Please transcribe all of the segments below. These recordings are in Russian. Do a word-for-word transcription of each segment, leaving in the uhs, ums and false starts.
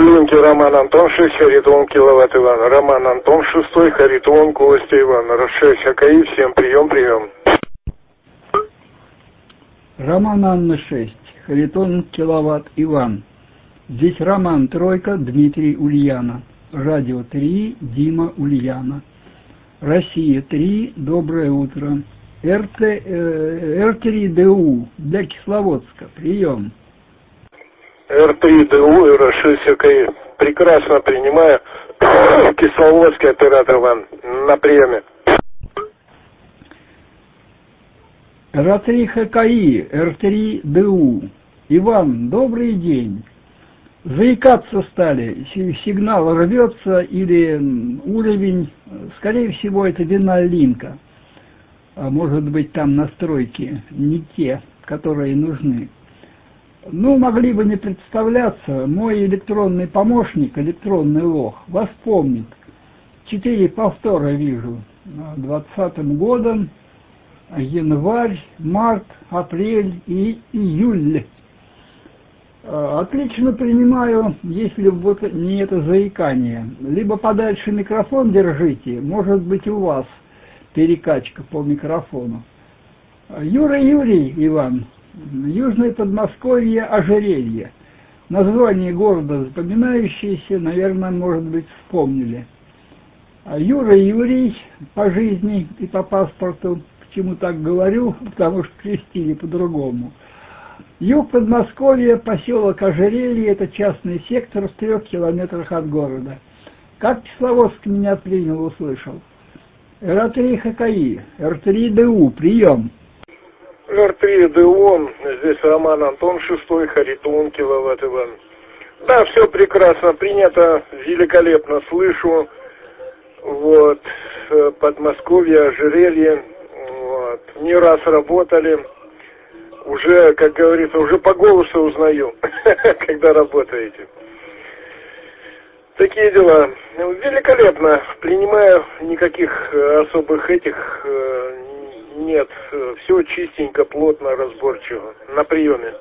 Глинки Роман Антон шесть, Харитон Киловатт Иван. Роман Антон шесть, Харитон Костя Иван. шесть АКИ, всем прием, прием. Роман Анна шесть, Харитон Киловатт Иван. Здесь Роман Тройка, Дмитрий Ульяна. Радио три, Дима Ульяна. Россия три, доброе утро. РТ, э, Р три ДУ для Кисловодска, прием. Р три ДУ, Р шесть АКИ. Прекрасно принимаю. Кисловодский оператор Иван на приеме. Р три ХКИ, Р три ДУ. Иван, добрый день. Заикаться стали, сигнал рвется или уровень, скорее всего, это вина линка. А может быть, там настройки не те, которые нужны. Ну, могли бы не представляться, мой электронный помощник, электронный лох, вас помнит. Четыре повтора вижу. двадцатым годом, январь, март, апрель и июль. Отлично принимаю, если вот не это заикание. Либо подальше микрофон держите, может быть у вас перекачка по микрофону. Юра Юрий Иван, Южное Подмосковье, Ожерелье. Название города запоминающееся, наверное, может быть, вспомнили. Юра Юрий по жизни и по паспорту, почему так говорю, потому что крестили по-другому. Юг Подмосковья, поселок Ожерелье, это частный сектор в трех километрах от города. Как Кисловодск меня принял, услышал. Р три ХКИ, Р три ДУ, прием. Р три ДУ, здесь Роман Антон шесть, Харитон Киловатт Иван. Да, все прекрасно принято, великолепно слышу. Вот, Подмосковье, Ожерелье, вот, не раз работали. Уже, как говорится, уже по голосу узнаю, когда работаете. Такие дела. Великолепно. Принимаю, никаких особых этих нет. Все чистенько, плотно, разборчиво. На приеме.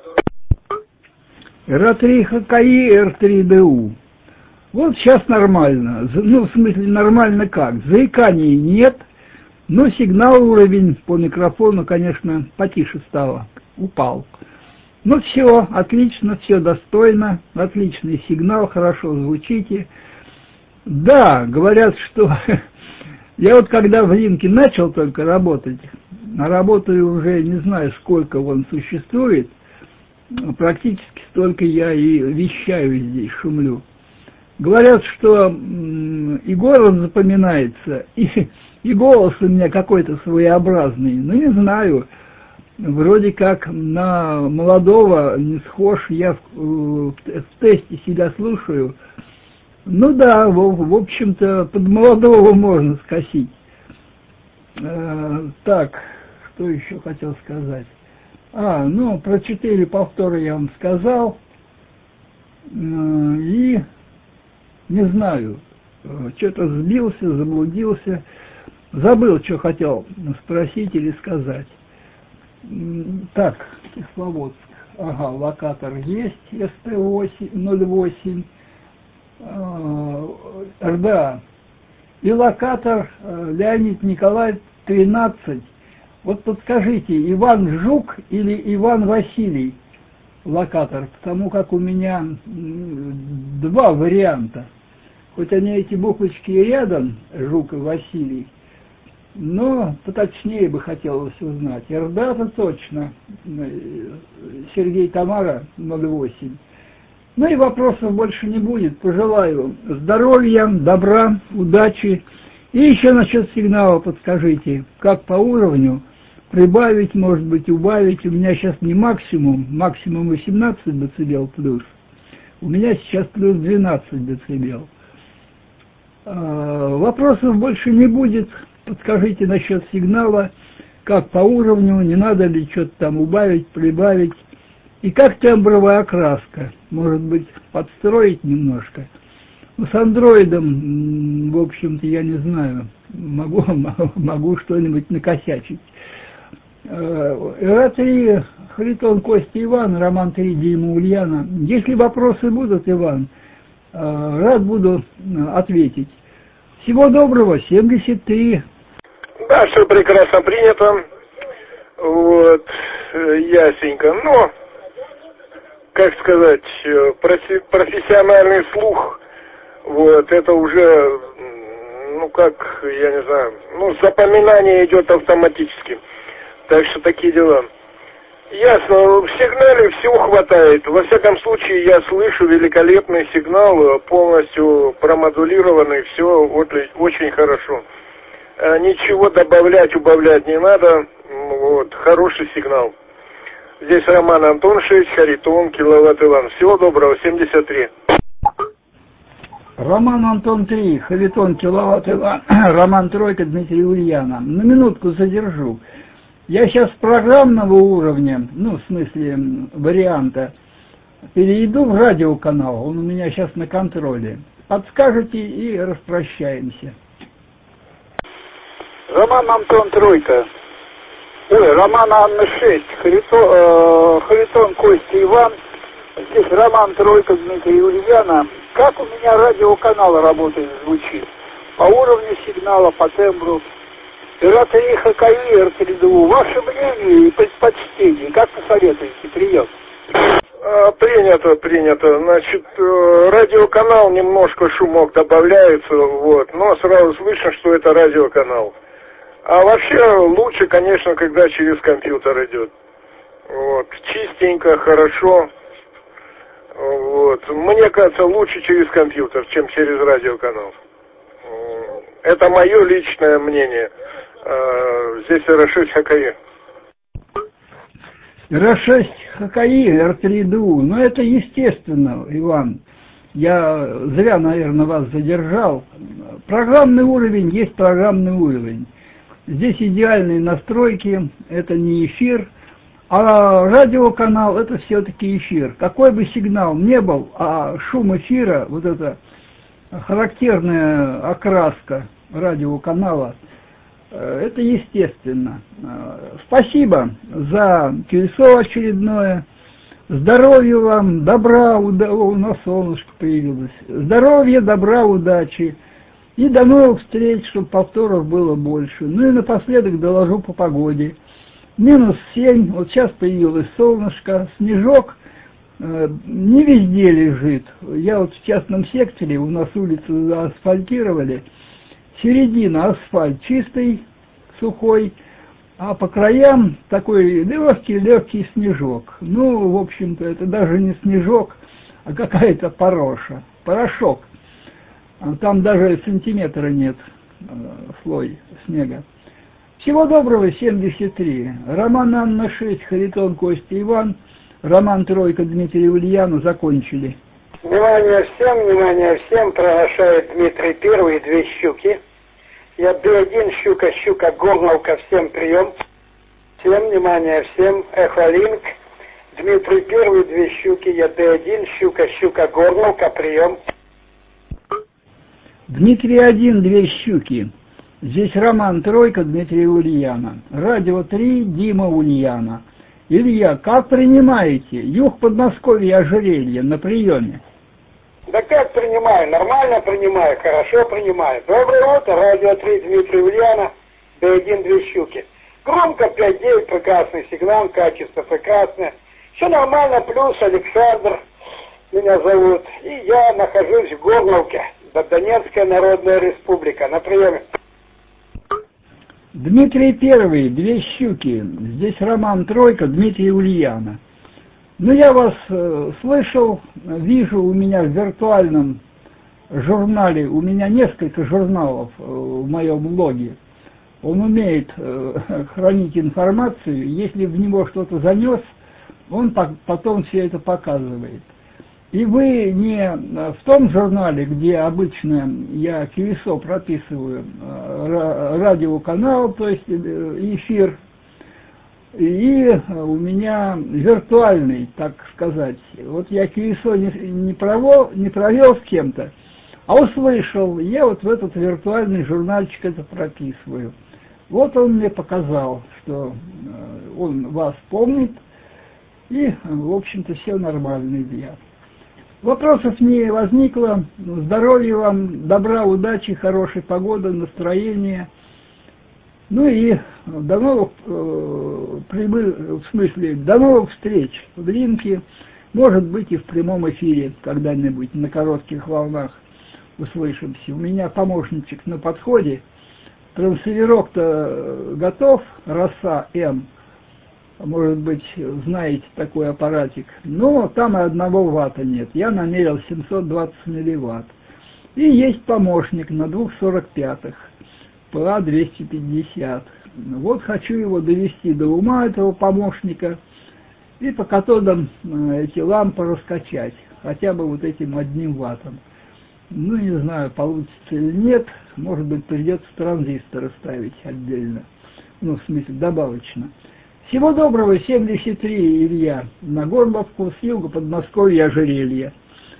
Р три ХКИ, Р три ДУ. Вот сейчас нормально. Ну, в смысле, нормально как? Заиканий нет, но сигнал уровень по микрофону, конечно, потише стало. Упал. Ну все, отлично, все достойно, отличный сигнал, хорошо звучите. Да, говорят, что я вот когда в Линке начал только работать, а работаю уже не знаю сколько он существует, практически столько я и вещаю здесь, шумлю. Говорят, что и город запоминается, и, и голос у меня какой-то своеобразный, ну не знаю. Вроде как на молодого не схож, я в, в тесте себя слушаю. Ну да, в, в общем-то, под молодого можно скосить. Э, так, что еще хотел сказать? А, ну, про четыре повтора я вам сказал. Э, и, не знаю, что-то сбился, заблудился. Забыл, что хотел спросить или сказать. Так, Кисловодск. Ага, локатор есть, эс тэ ноль восемь. РДА. И локатор Леонид Николаев тринадцать. Вот подскажите, Иван Жук или Иван Василий локатор? Потому как у меня два варианта. Хоть они эти буквочки и рядом, Жук и Василий, но поточнее бы хотелось узнать. РДА-то точно, Сергей Тамара ноль восемь. Ну и вопросов больше не будет. Пожелаю здоровья, добра, удачи. И еще насчет сигнала подскажите, как по уровню прибавить, может быть, убавить. У меня сейчас не максимум, максимум восемнадцать децибел плюс. У меня сейчас плюс двенадцать децибел. Вопросов больше не будет. Подскажите насчет сигнала, как по уровню, не надо ли что-то там убавить, прибавить. И как тембровая окраска, может быть, подстроить немножко. Ну, с андроидом, в общем-то, я не знаю, могу, могу что-нибудь накосячить. Р три, Харитон Костя Иван, Роман три, Дима Ульяна. Если вопросы будут, Иван, рад буду ответить. Всего доброго, семьдесят три. Да, все прекрасно принято. Вот, ясненько. Но, как сказать, профессиональный слух, вот, это уже, ну, как, я не знаю, ну, запоминание идет автоматически. Так что такие дела. Ясно, в сигнале всего хватает. Во всяком случае, я слышу великолепный сигнал, полностью промодулированный, все очень хорошо. Ничего добавлять, убавлять не надо. Вот, хороший сигнал. Здесь Роман Антон шесть, Харитон, киловатт Иван. Всего доброго, семьдесят три. Роман Антон три, Харитон, киловатт Иван, Роман Тройка, Дмитрий Ульяна. На минутку задержу. Я сейчас с программного уровня, ну, в смысле варианта, перейду в радиоканал. Он у меня сейчас на контроле. Подскажете и распрощаемся. Роман Антон Тройка. Ой, Роман Анна шесть. Харитон, э, Харитон Костя Иван. Здесь Роман Тройка, Дмитрий Ульяна. Как у меня радиоканал работает, звучит? По уровню сигнала, по тембру. эр-три ха-ка-и, эр-три-ду. Ваше мнение и предпочтение. Как посоветуете? Прием. Принято, принято. Значит, радиоканал немножко шумок добавляется, вот, но сразу слышно, что это радиоканал. А вообще лучше, конечно, когда через компьютер идет. Вот, чистенько, хорошо. Вот. Мне кажется, лучше через компьютер, чем через радиоканал. Это мое личное мнение. Здесь эр-шесть ха-ка-и. эр-шесть ха-ка-и, эр-три-ду. Ну, это естественно, Иван. Я зря, наверное, вас задержал. Программный уровень есть программный уровень. Здесь идеальные настройки, это не эфир. А радиоканал это все-таки эфир. Какой бы сигнал не был, а шум эфира, вот эта характерная окраска радиоканала, это естественно. Спасибо за колесо очередное. Здоровья вам, добра, уда... у нас солнышко появилось. Здоровья, добра, удачи. И до новых встреч, чтобы повторов было больше. Ну и напоследок доложу по погоде. Минус семь, вот сейчас появилось солнышко, снежок э, не везде лежит. Я вот в частном секторе, у нас улицу заасфальтировали, середина асфальт чистый, сухой, а по краям такой легкий-легкий снежок. Ну, в общем-то, это даже не снежок, а какая-то пороша, порошок. Там даже сантиметра нет, э, слой снега. Всего доброго, семьдесят три. Роман Анна шесть, Харитон Костя Иван, Роман Тройка, Дмитрий Ульяна. Закончили. Внимание всем, внимание всем, приглашает Дмитрий Первый, две щуки. Я Д один, щука, щука, горновка, всем прием. Всем, внимание всем, Эхолинк, Дмитрий Первый, две щуки, я Д один, щука, щука, горновка, прием. Дмитрий один, две щуки. Здесь Роман Тройка, Дмитрий Ульяна. Радио три, Дима Ульяна. Илья, как принимаете? Юг Подмосковья, ожерелье на приеме. Да как принимаю? Нормально принимаю, хорошо принимаю. Доброе утро, радио три, Дмитрий Ульяна, Д один, две щуки. Громко пять девять, прекрасный сигнал, качество прекрасное. Все нормально, плюс Александр меня зовут. И я нахожусь в Горновке, Донецкая Народная Республика, на приеме. Дмитрий Первый, две щуки. Здесь Роман Тройка, Дмитрий Ульяна. Ну, я вас э, слышал, вижу у меня в виртуальном журнале, у меня несколько журналов э, в моем блоге. Он умеет э, хранить информацию, если в него что-то занес, он по- потом все это показывает. И вы не в том журнале, где обычно я КИВИСО прописываю, радиоканал, то есть эфир, и у меня виртуальный, так сказать. Вот я КИВИСО не, не, провел, не провел с кем-то, а услышал, я вот в этот виртуальный журнальчик это прописываю. Вот он мне показал, что он вас помнит, и, в общем-то, все нормально, Илья. Вопросов не возникло. Здоровья вам, добра, удачи, хорошей погоды, настроения. Ну и до новых, э, прибы, в смысле, до новых встреч в Ринке, может быть и в прямом эфире когда-нибудь на коротких волнах услышимся. У меня помощничек на подходе, трансферок-то готов, Роса М, может быть, знаете такой аппаратик, но там и одного ватта нет, я намерил семьсот двадцать милливатт. И есть помощник на двух сорок пятых. пэ а двести пятьдесят. Вот хочу его довести до ума, этого помощника, и по катодам эти лампы раскачать, хотя бы вот этим одним ваттом. Ну, не знаю, получится или нет, может быть, придется транзисторы ставить отдельно, ну, в смысле, добавочно. Всего доброго, семьдесят три, Илья, на Горловку, с юга Подмосковья, Ожерелья.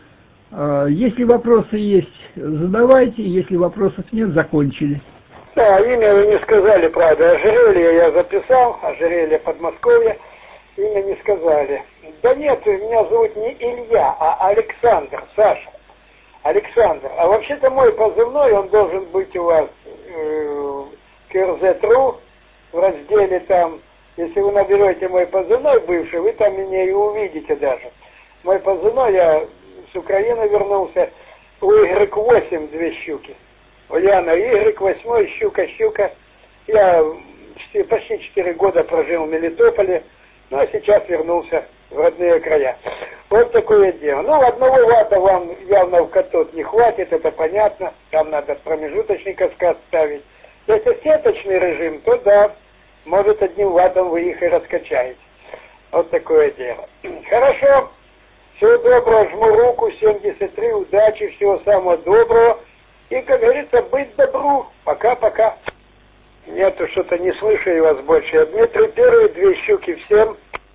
Если вопросы есть, задавайте, если вопросов нет, закончили. Да, имя вы не сказали, правда. Ожерелье я записал, Ожерелье, Подмосковье. Имя не сказали. Да нет, меня зовут не Илья, а Александр, Саша. Александр. А вообще-то мой позывной, он должен быть у вас э, КРЗ.тру в разделе там. Если вы наберете мой позывной бывший, вы там меня и увидите даже. Мой позывной, я с Украины вернулся, у игрек восемь две щуки. Ульяна, игрек восемь, щука, щука. Я почти четыре года прожил в Мелитополе, ну а сейчас вернулся в родные края. Вот такое дело. Ну, одного ватта вам явно в катод не хватит, это понятно. Там надо промежуточный каскад ставить. Если сеточный режим, то да, может одним ваттом вы их и раскачаете. Вот такое дело. Хорошо. Всего доброго, жму руку, семьдесят три, удачи, всего самого доброго. И, как говорится, быть добру. Пока-пока. Нету, что-то не слышу я вас больше. Дмитрий Первый, две щуки всем.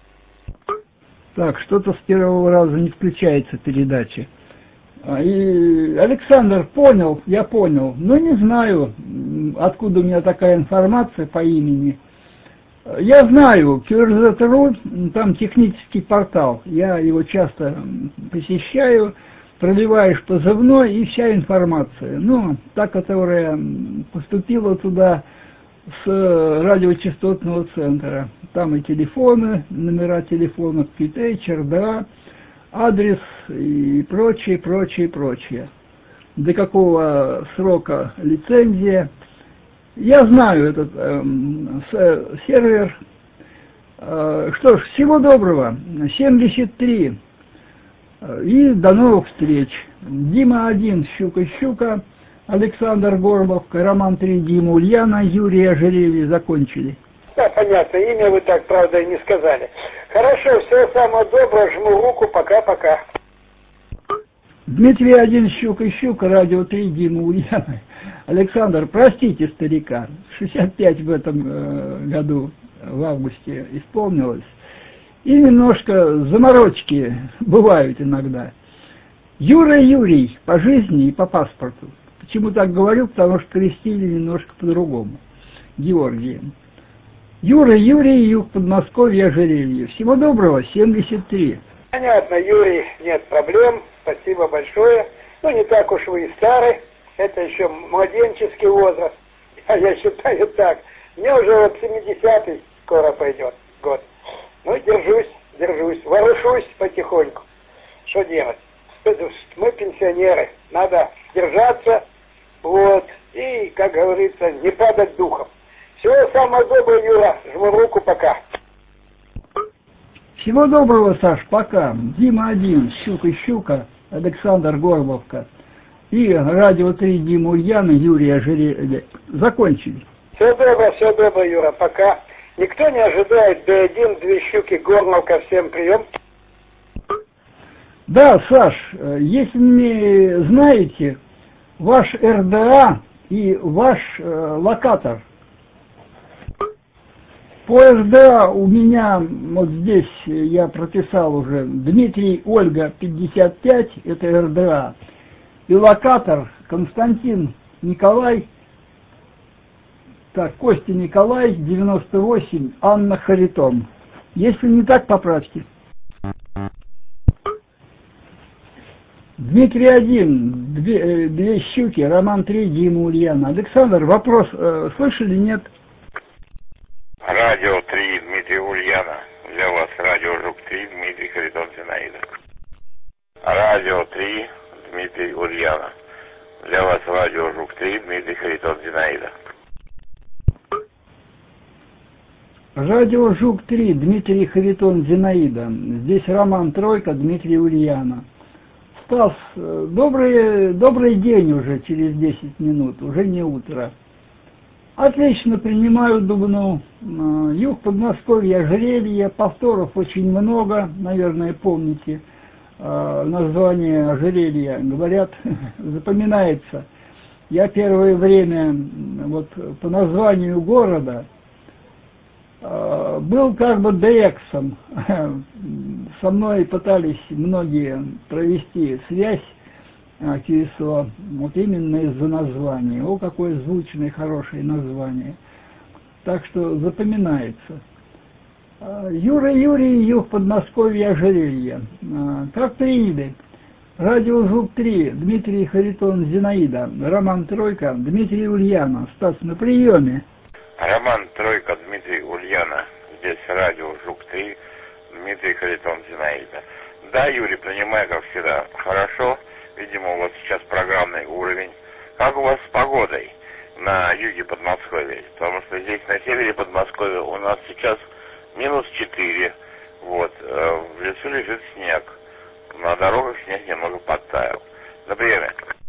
Так, что-то с первого раза не включается передача. И Александр, понял, я понял, но не знаю, откуда у меня такая информация по имени. Я знаю, КРЗ.тру, там технический портал, я его часто посещаю, проливаешь позывной и вся информация. Ну, та, которая поступила туда с радиочастотного центра. Там и телефоны, номера телефонов, пи ти эйч, эр дэ а, адрес и прочее, прочее, прочее. До какого срока лицензия. Я знаю этот э, сервер. Э, что ж, всего доброго. семьдесят три. И до новых встреч. Дима один, Щука-Щука, Александр Горловка, Роман три, Дима Ульяна, Юрий Ожерелье. Закончили. Да, понятно. Имя вы так, правда, и не сказали. Хорошо, всего самого доброго. Жму руку. Пока-пока. Дмитрий один, Щука-Щука, Радио три, Дима Ульяна. Александр, простите старика, шестьдесят пять в этом э, году, в августе, исполнилось. И немножко заморочки бывают иногда. Юра Юрий, по жизни и по паспорту. Почему так говорю? Потому что крестили немножко по-другому. Георгием. Юра Юрий, юг Подмосковья, Ожерелье. Всего доброго, семьдесят три. Понятно, Юрий, нет проблем. Спасибо большое. Ну, не так уж вы и старый. Это еще младенческий возраст. А я считаю так. Мне уже вот семидесятый скоро пойдет год. Ну, держусь, держусь. Вооружусь потихоньку. Что делать? Мы пенсионеры. Надо держаться. Вот. И, как говорится, не падать духом. Всего самого доброго, Юра. Жму руку, пока. Всего доброго, Саш, пока. Дима один, Щука-Щука, Александр Горловка. И Радио три, Дима Ульяна, Юрий Ожерелье. Закончили. Всего доброго, всего доброго, Юра, пока. Никто не ожидает Д один, две щуки, Горловка, всем прием. Да, Саш, если не знаете, ваш эр дэ а и ваш э, локатор. По эр дэ а у меня, вот здесь я прописал уже, Дмитрий Ольга пятьдесят пять, это эр дэ а. И локатор Константин Николай, так, Костя Николай, девяносто восемь, Анна Харитон. Если не так, поправьте. Дмитрий один, две, две щуки, Роман три, Дима Ульяна. Александр, вопрос э, слышали, нет? Радио три, Дмитрий Ульяна. Для вас радио Жук три, Дмитрий Харитон Зинаида. Радио три, Дмитрий Ульяна. Для вас радио Жук три, Дмитрий Харитон Зинаида. Радио Жук три, Дмитрий Харитон Зинаида. Здесь Роман Тройка, Дмитрий Ульяна. Стас, добрый, добрый день уже через десять минут, уже не утро. Отлично принимаю Дубну. Юг Подмосковья, ожерелье, повторов очень много, наверное, помните название ожерелья. Говорят, запоминается. Я первое время вот по названию города был как бы ДЭКСом. Со мной пытались многие провести связь число, вот именно из-за названия. О, какое звучное, хорошее название. Так что запоминается. Юра Юрий, Юг Подмосковья, ожерелье. Как приняли? Радио Жук три, Дмитрий Харитон Зинаида, Роман Тройка, Дмитрий Ульяна. Стас, на приеме. Роман Тройка, Дмитрий Ульяна. Здесь радио Жук три, Дмитрий Харитон Зинаида. Да, Юрий, принимаю, как всегда. Хорошо. Видимо, у вас сейчас программный уровень. Как у вас с погодой на юге Подмосковья? Потому что здесь на севере Подмосковья у нас сейчас минус четыре. Вот. В лесу лежит снег. На дорогах снег немного подтаял. На приеме.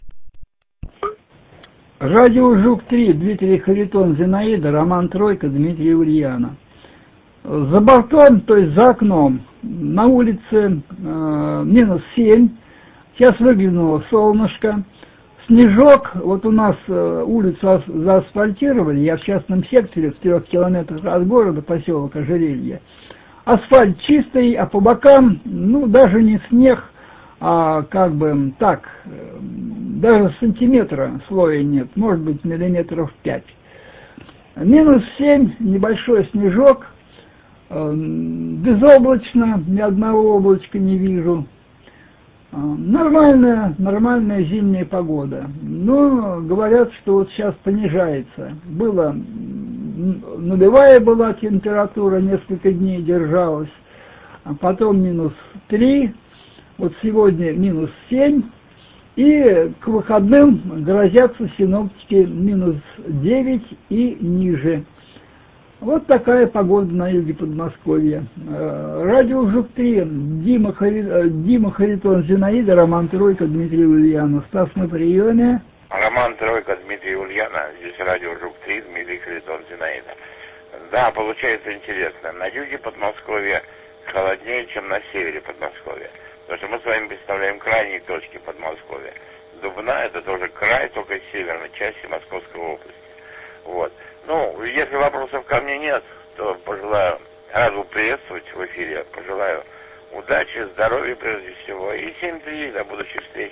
Радио Жук три, Дмитрий Харитон Зинаида, Роман Тройка, Дмитрий Ульяна. За бортом, то есть за окном, на улице э, минус семь. Сейчас выглянуло солнышко. Снежок, вот у нас э, улицу заасфальтировали, я в частном секторе, в трех километрах от города, поселок Ожерелье. Асфальт чистый, а по бокам, ну, даже не снег, а как бы так, э, даже сантиметра слоя нет, может быть миллиметров пять. Минус семь, небольшой снежок, э, безоблачно, ни одного облачка не вижу. Нормальная, нормальная зимняя погода. Но говорят, что вот сейчас понижается. Было, нулевая была температура, несколько дней держалась, а потом минус три, вот сегодня минус семь, и к выходным грозятся синоптики минус девять и ниже. Вот такая погода на юге Подмосковья. Радио Жук три, Дима, Хари... Дима Харитон Зинаида, Роман Тройка, Дмитрий Ульяна. Стас, на приеме. Роман Тройка, Дмитрий Ульяна. Здесь радио Жук три, Дмитрий Харитон Зинаида. Да, получается интересно. На юге Подмосковья холоднее, чем на севере Подмосковья. Потому что мы с вами представляем крайние точки Подмосковья. Дубна — это тоже край, только северной части Московской области. Вот. Ну, если вопросов ко мне нет, то пожелаю, рад был приветствовать в эфире, пожелаю удачи, здоровья прежде всего, и семь три, до будущих встреч.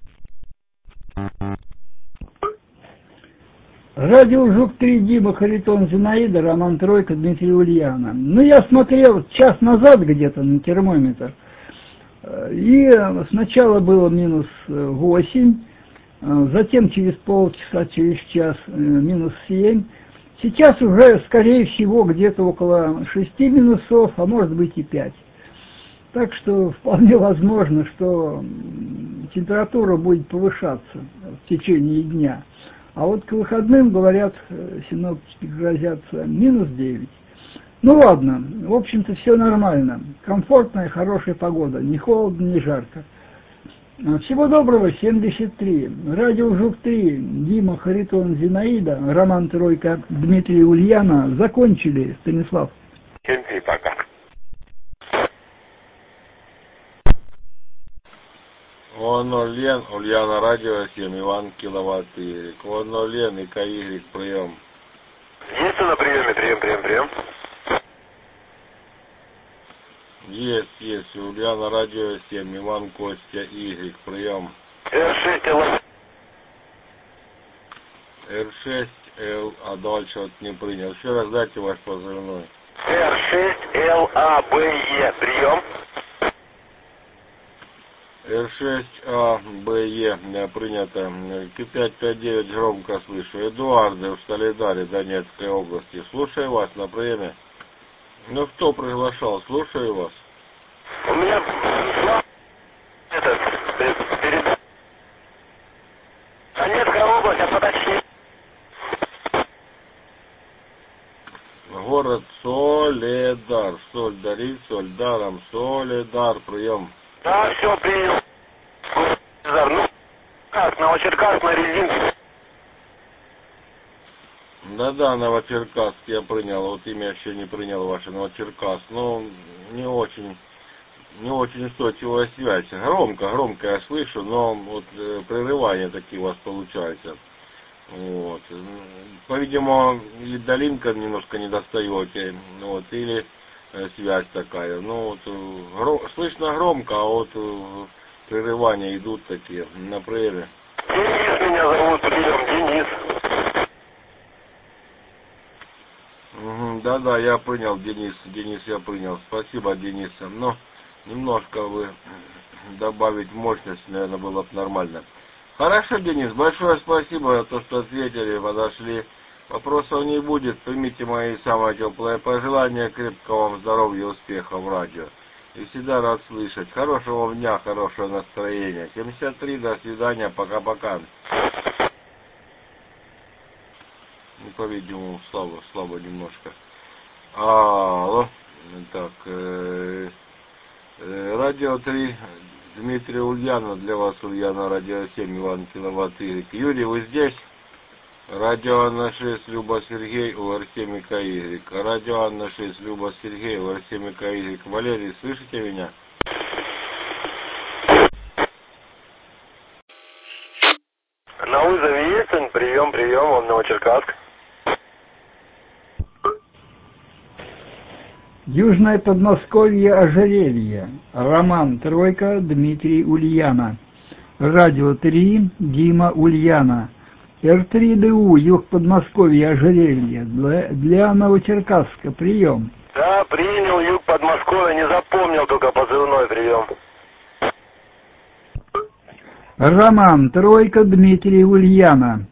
Радио Жук три, Дима Харитон Зинаида, Роман Тройка, Дмитрий Ульяна. Ну, я смотрел час назад где-то на термометр, и сначала было минус восемь, затем через полчаса, через час минус семь. Сейчас уже, скорее всего, где-то около шести минусов, а может быть и пять. Так что вполне возможно, что температура будет повышаться в течение дня. А вот к выходным, говорят, синоптики грозятся минус девять. Ну ладно, в общем-то все нормально. Комфортная, хорошая погода, не холодно, не жарко. Всего доброго, семьдесят три. Радио Жук три, Дима Харитон Зинаида, Роман Тройка, Дмитрий Ульяна. Закончили, Станислав. семь три, пока. Онолен, Ульяна, радио семь, Иван, киловатт Игорь. Онолен, и КY, прием. Есть на приеме, прием, прием, прием. Есть, есть. Ульяна, радио семь, Иван, Костя, Y, прием. эр шесть эл а. эр шесть эл, а дальше вот не принял. Еще раз дайте ваш позывной. эр шесть эл а бэ е, прием. эр шесть а бэ е принято. ка пять пять девять громко слышу. Эдуарды в Солидаре Донецкой области. Слушаю вас на приеме. Ну, кто приглашал? Слушаю вас. У меня этот, перед... Донецкая область, а поточнее. Город Солидар. Соль дарить, соль даром. Солидар, прием. Да, все, принял. Ну, как, Новочеркасск на резинке. Да-да, Новочеркасск я принял. Вот имя еще не принял ваше, Новочеркасск. Ну, не очень, не очень устойчивая связь. Громко, громко я слышу, но вот э, прерывания такие у вас получаются. Вот. По-видимому, или долинка немножко не достаете, вот, или э, связь такая. Ну, вот, э, гром, слышно громко, а вот э, прерывания идут такие на приеме. Денис меня зовут, прием, Денис. Угу, да-да, я принял, Денис, Денис, я принял. Спасибо, Денис. Но немножко вы добавить мощность, наверное, было бы нормально. Хорошо, Денис, большое спасибо за то, что ответили, подошли. Вопросов не будет. Примите мои самые теплые пожелания, крепкого вам здоровья, успехов в радио. И всегда рад слышать. Хорошего дня, хорошего настроения. семьдесят три, до свидания, пока-пока. Ну, по-видимому, слабо, слабо немножко. Алло. Так, э, э, радио три, Дмитрий Ульянов, для вас Ульяна, радио семь, Иван Киловатт Y. Юрий, вы здесь? Радио Анна шесть, Люба Сергей, У Р семь К Y. Радио Анна шесть, Люба Сергей, У Р семь К Y. Валерий, слышите меня? На вызове есть? Прием, прием, он Новочеркасск. Южное Подмосковье, ожерелье. Роман Тройка, Дмитрий Ульяна. Радио три, Дима Ульяна. эр три дэ у, юг Подмосковья, ожерелье. Для, для Новочеркасска, прием. Да, принял, юг Подмосковья, не запомнил только позывной, прием. Роман Тройка, Дмитрий Ульяна.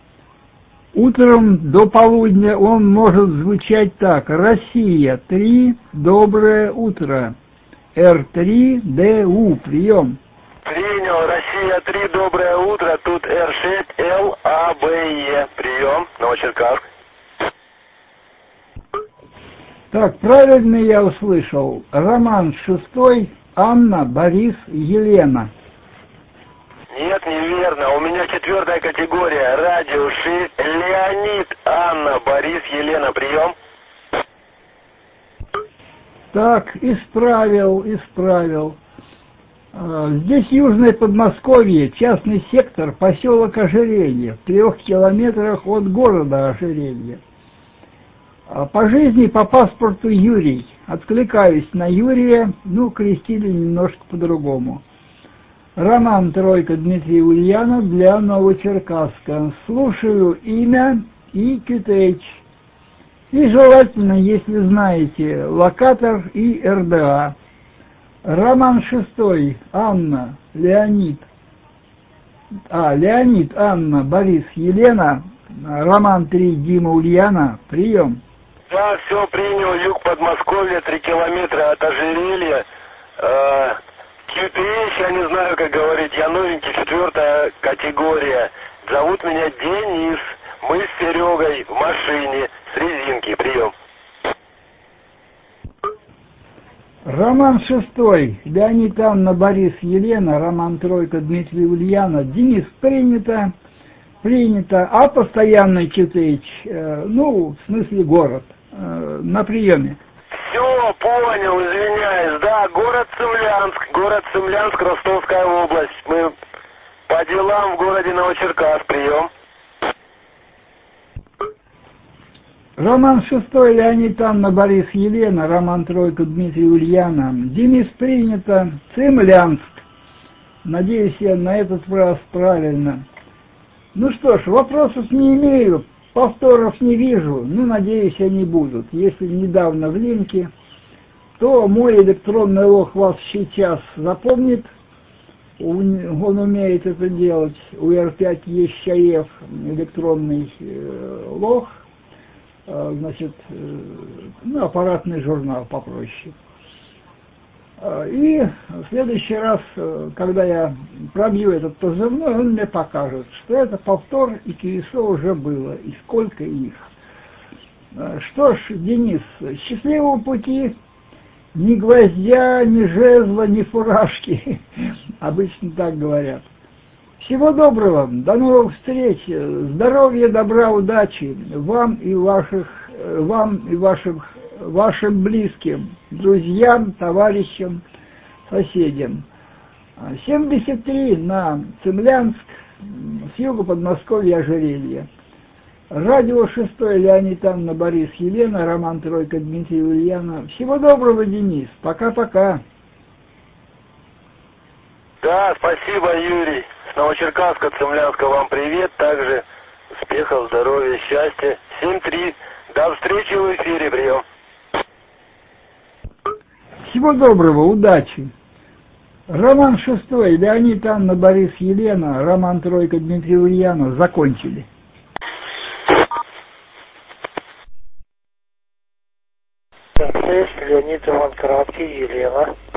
Утром до полудня он может звучать так. Россия три, доброе утро. эр три дэ у, прием. Принял, Россия три, доброе утро, тут эр шесть эл а бэ е, прием, Новочеркасск. Так, правильно я услышал. Роман шестой, Анна, Борис, Елена. Нет, неверно. У меня четвертая категория. Радио шесть. Леонид, Анна, Борис, Елена. Прием. Так, исправил, исправил. Здесь Южное Подмосковье, частный сектор, поселок Ожерелье, в трех километрах от города Ожерелье. По жизни, по паспорту Юрий. Откликаюсь на Юрия, ну, крестили немножко по-другому. Роман Тройка, Дмитрий Ульянов, для Новочеркасска. Слушаю имя и Кютейч. И желательно, если знаете, локатор и эр дэ а. Роман шестой, Анна, Леонид. А, Леонид, Анна, Борис, Елена. Роман три, Дима Ульяна. Прием. Да, все, принял. Юг Подмосковья, три километра от Ожерелья. Кьюпейч, я не знаю, как говорить, я новенький, четвертая категория. Зовут меня Денис. Мы с Серегой в машине с резинки. Прием. Роман шестой, Леонид, Анна, Борис, Елена. Роман тройка, Дмитрий Ульяна. Денис, принято, принято. А постоянный Кьюпейч, э, ну, в смысле город, э, на приеме. Все, понял, извиняюсь. Да, город Цимлянск, город Цимлянск, Ростовская область. Мы по делам в городе Новочеркасск. Прием. Роман шестой, Леонид, Анна, Борис, Елена. Роман тройка, Дмитрий Ульяна. Денис, принято. Цимлянск. Надеюсь, я на этот раз правильно. Ну что ж, вопросов не имею. Повторов не вижу, ну, надеюсь, они будут. Если недавно в линке, то мой электронный лог вас сейчас запомнит, он умеет это делать. У эр пять есть ЧАЭФ, электронный лог, значит, ну, аппаратный журнал попроще. И в следующий раз, когда я пробью этот позывной, он мне покажет, что это повтор, и колесо уже было, и сколько их. Что ж, Денис, счастливого пути, ни гвоздя, ни жезла, ни фуражки, обычно так говорят. Всего доброго, до новых встреч, здоровья, добра, удачи вам и ваших, вам и вашим, вашим близким, друзьям, товарищам, соседям. семьдесят три на Цимлянск, с юга Подмосковья, Ожерелье. Радио шестое, Леонид, Анна, Борис, Елена, Роман, Тройка, Дмитрий, Ульяна. Всего доброго, Денис. Пока-пока. Да, спасибо, Юрий. С Новочеркасска, Цимлянска вам привет. Также успехов, здоровья, счастья. семь три. До встречи в эфире. Прием. Всего доброго, удачи. Роман шестой, Леонид, Анна, Борис, Елена, Роман, Тройка, Дмитрий, Ульяна. Закончили. Леонид, Иван, Краткий, Елена.